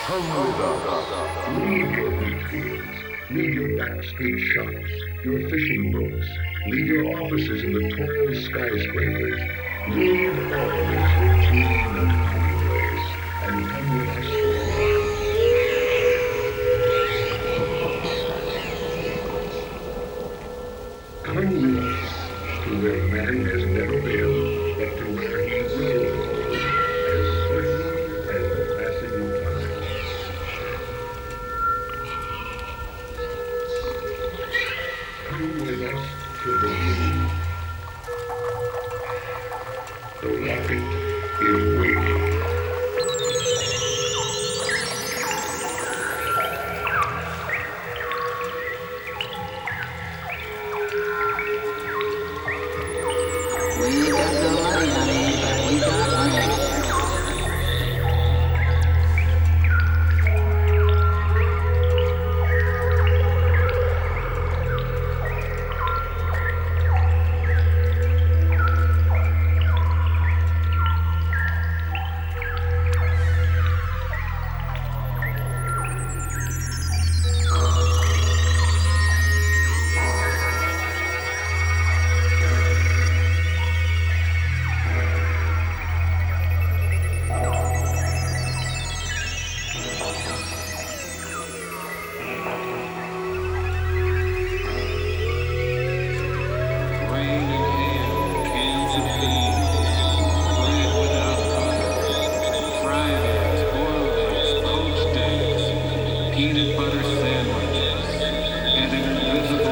Come with us. Leave your wheat fields. Leave your backstreet shops, your fishing boats. Leave your offices in the tall skyscrapers. Leave all this routine and commonplace and come with us for a while. Come with us to where man has never been, but to where he will go, as certain as the passing of time. Come with us to the moon. The rocket is waiting. We got the money, honey. We got money. Rain and hail, cans of beans, bread without butter, fried eggs, boiled eggs, poached eggs, peanut butter sandwiches, and an invisible